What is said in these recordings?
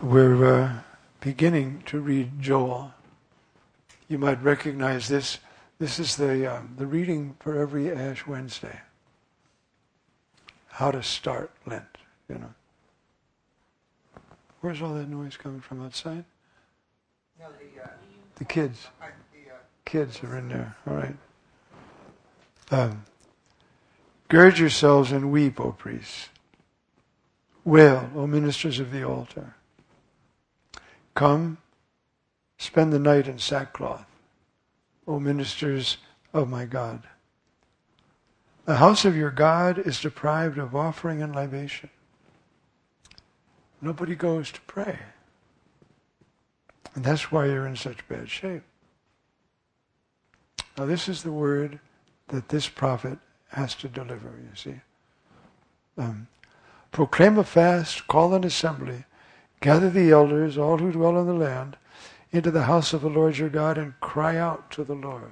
We're beginning to read Joel. You might recognize this. This is the reading for every Ash Wednesday. How to start Lent, you know. Where's all that noise coming from outside? No, the kids. Kids are in there. All right. Gird yourselves and weep, O priests. Wail, O ministers of the altar. Come, spend the night in sackcloth, O ministers of my God. The house of your God is deprived of offering and libation. Nobody goes to pray. And that's why you're in such bad shape. Now this is the word that this prophet has to deliver, you see. Proclaim a fast, call an assembly, gather the elders, all who dwell in the land, into the house of the Lord your God, and cry out to the Lord.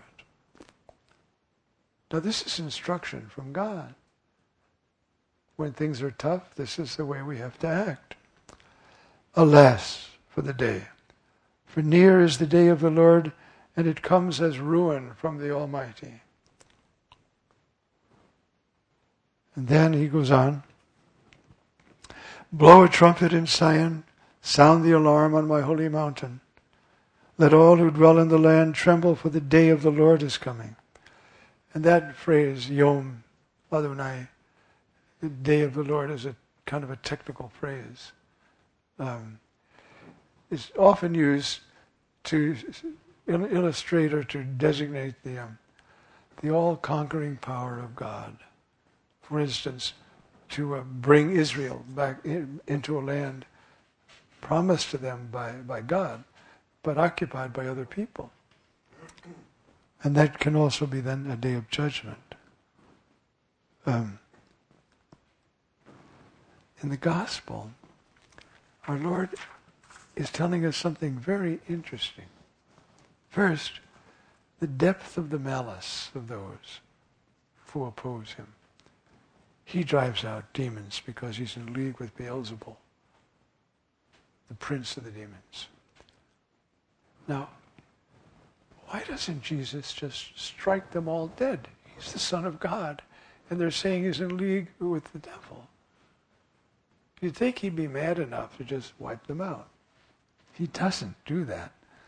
Now this is instruction from God. When things are tough, this is the way we have to act. Alas for the day, for near is the day of the Lord, and it comes as ruin from the Almighty. And then he goes on. Blow a trumpet in Zion, sound the alarm on my holy mountain. Let all who dwell in the land tremble, for the day of the Lord is coming. And that phrase, Yom Adonai, the day of the Lord, is a kind of a technical phrase. It's often used to illustrate or to designate the all-conquering power of God. For instance, to bring Israel back into a land promised to them by God, but occupied by other people. And that can also be then a day of judgment. In the gospel, our Lord is telling us something very interesting. First, the depth of the malice of those who oppose him. He drives out demons because he's in league with Beelzebul, the prince of the demons. Now, why doesn't Jesus just strike them all dead? He's the Son of God, and they're saying he's in league with the devil. You'd think he'd be mad enough to just wipe them out. He doesn't do that.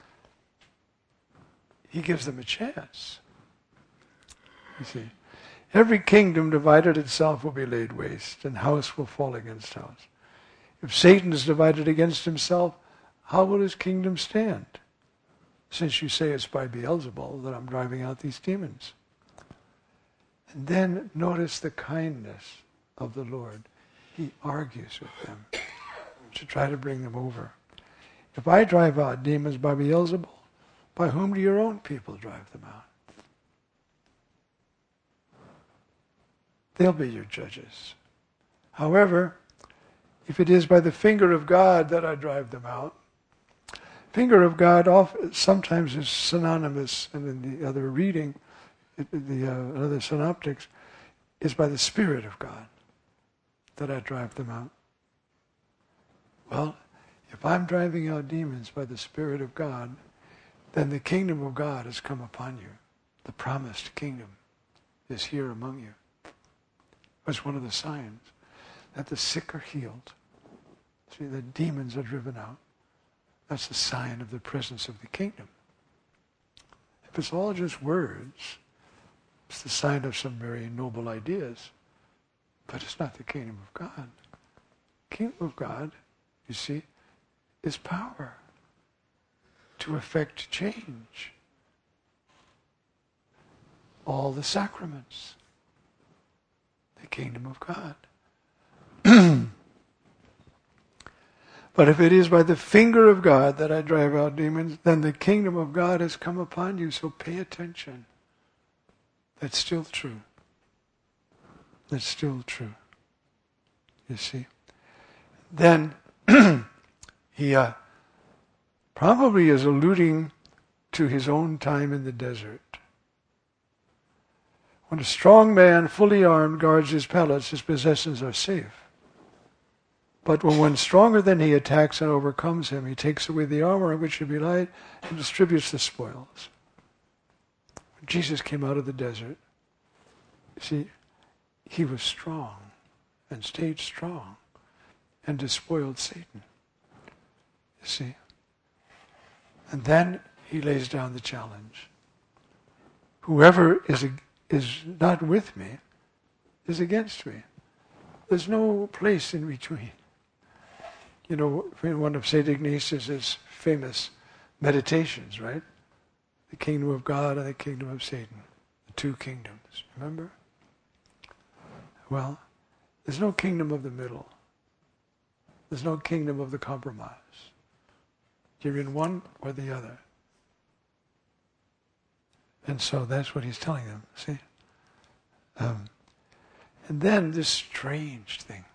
He gives them a chance. You see, every kingdom divided itself will be laid waste, and house will fall against house. If Satan is divided against himself, how will his kingdom stand? Since you say it's by Beelzebul that I'm driving out these demons. And then notice the kindness of the Lord. He argues with them to try to bring them over. If I drive out demons by Beelzebul, by whom do your own people drive them out? They'll be your judges. However, if it is by the finger of God that I drive them out, finger of God sometimes is synonymous, and in the other reading, the other synoptics, is by the Spirit of God that I drive them out. Well, if I'm driving out demons by the Spirit of God, then the kingdom of God has come upon you. The promised kingdom is here among you. That's one of the signs that the sick are healed. See, the demons are driven out. That's the sign of the presence of the kingdom. If it's all just words, it's the sign of some very noble ideas. But it's not the kingdom of God. The kingdom of God, you see, is power to effect change. All the sacraments. The kingdom of God. But if it is by the finger of God that I drive out demons, then the kingdom of God has come upon you, so pay attention. That's still true. That's still true. You see? Then he probably is alluding to his own time in the desert. When a strong man, fully armed, guards his palace, his possessions are safe. But when one stronger than he attacks and overcomes him, he takes away the armor on which should be light and distributes the spoils. When Jesus came out of the desert, see, he was strong and stayed strong and despoiled Satan. You see? And then he lays down the challenge. Whoever is not with me is against me. There's no place in between. You know, in one of St. Ignatius's famous meditations, right? The kingdom of God and the kingdom of Satan. The two kingdoms. Remember? Well, there's no kingdom of the middle. There's no kingdom of the compromise. You're in one or the other. And so that's what he's telling them, see? And then this strange thing.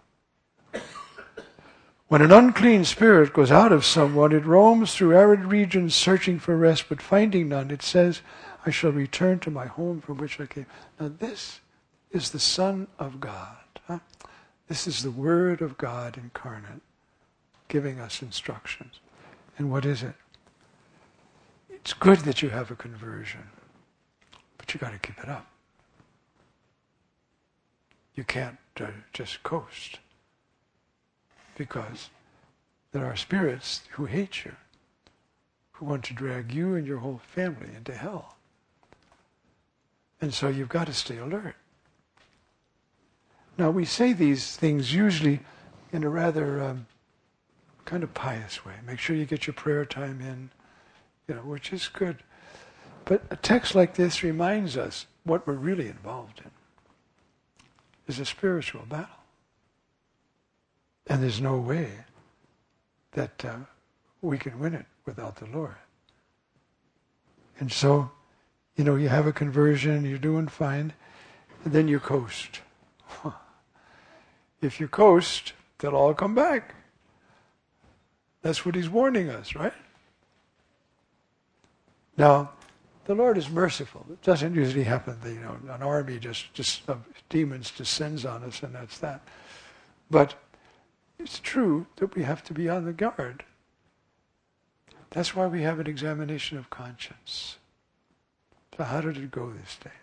When an unclean spirit goes out of someone, it roams through arid regions searching for rest, but finding none, it says, I shall return to my home from which I came. Now this is the Son of God. Huh? This is the Word of God incarnate, giving us instructions. And what is it? It's good that you have a conversion, but you got to keep it up. You can't just coast, because there are spirits who hate you, who want to drag you and your whole family into hell. And so you've got to stay alert. Now we say these things usually in a rather kind of pious way. Make sure you get your prayer time in, which is good. But a text like this reminds us what we're really involved in is a spiritual battle. And there's no way that we can win it without the Lord. And so, you have a conversion, you're doing fine, and then you coast. If you coast, they'll all come back. That's what he's warning us, right? Now, the Lord is merciful. It doesn't usually happen that, an army just of demons descends on us and that's that. But it's true that we have to be on the guard. That's why we have an examination of conscience. So how did it go this day?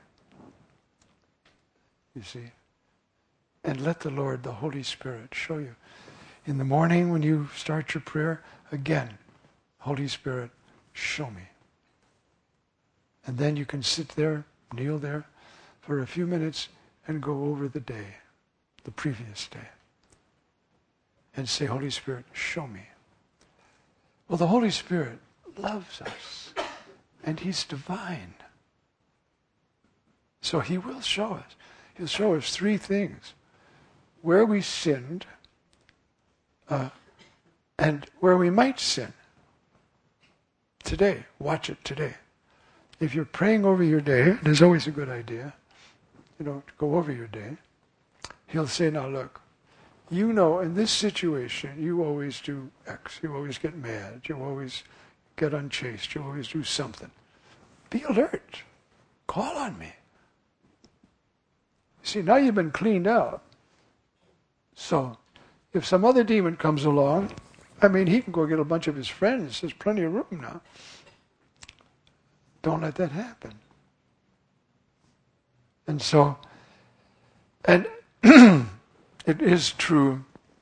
You see? And let the Lord, the Holy Spirit, show you. In the morning when you start your prayer, again, Holy Spirit, show me. And then you can sit there, kneel there for a few minutes and go over the day, the previous day. And say, Holy Spirit, show me. Well, the Holy Spirit loves us. And He's divine. So He will show us. He'll show us three things. Where we sinned, and where we might sin. Today, watch it today. If you're praying over your day, it is always a good idea, to go over your day. He'll say, now look, in this situation, you always do X. You always get mad. You always get unchaste. You always do something. Be alert. Call on me. See, now you've been cleaned out. So, if some other demon comes along, he can go get a bunch of his friends. There's plenty of room now. Don't let that happen. And so, and it is true,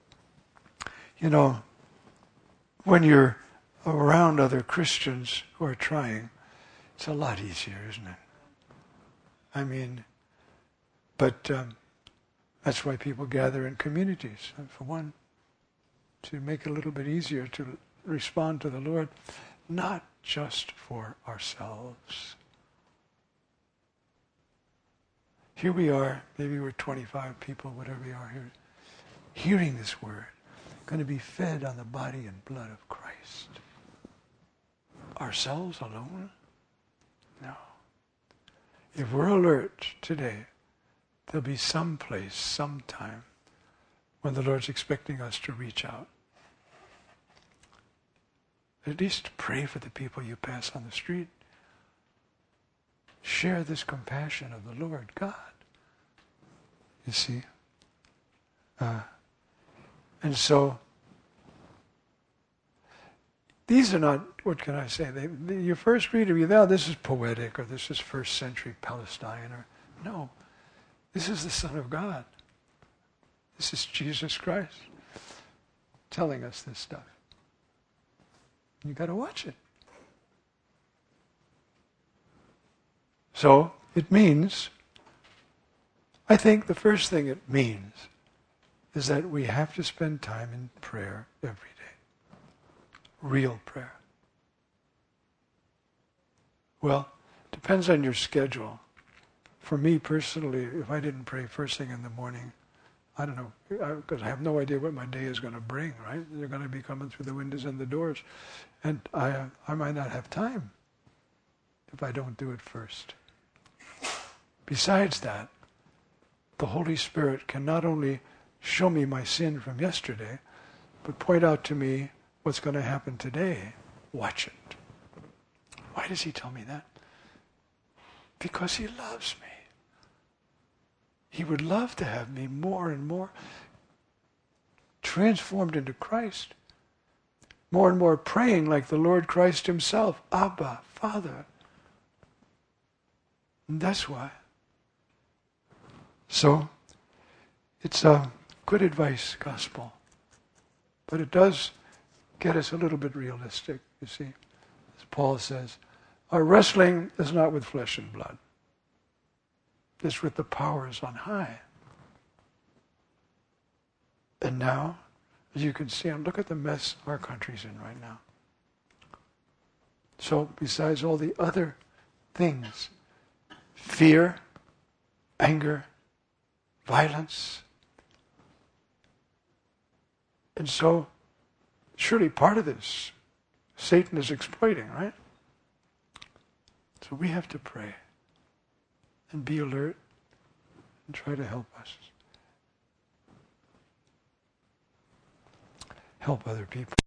when you're around other Christians who are trying, it's a lot easier, isn't it? But that's why people gather in communities, for one, to make it a little bit easier to respond to the Lord, not just for ourselves. Here we are, maybe we're 25 people, whatever we are here, hearing this word, going to be fed on the body and blood of Christ. Ourselves alone? No. If we're alert today, there'll be some place, sometime, when the Lord's expecting us to reach out. At least pray for the people you pass on the street. Share this compassion of the Lord God. You see? And so, these are not, what can I say, your first reader, this is poetic, or this is first century Palestine, or no. This is the Son of God. This is Jesus Christ telling us this stuff. You got to watch it. So, it means, I think the first thing it means is that we have to spend time in prayer every day. Real prayer. Well, depends on your schedule. For me personally, if I didn't pray first thing in the morning, I don't know, because I have no idea what my day is going to bring, right? They're going to be coming through the windows and the doors. And I might not have time if I don't do it first. Besides that, the Holy Spirit can not only show me my sin from yesterday, but point out to me what's going to happen today. Watch it. Why does he tell me that? Because he loves me. He would love to have me more and more transformed into Christ. More and more praying like the Lord Christ himself. Abba, Father. And that's why. So, it's a good advice gospel. But it does get us a little bit realistic, you see. As Paul says, our wrestling is not with flesh and blood. It's with the powers on high. And now, as you can see, look at the mess our country's in right now. So, besides all the other things, fear, anger, violence. And so, surely part of this, Satan is exploiting, right? So we have to pray and be alert and try to help us. Help other people.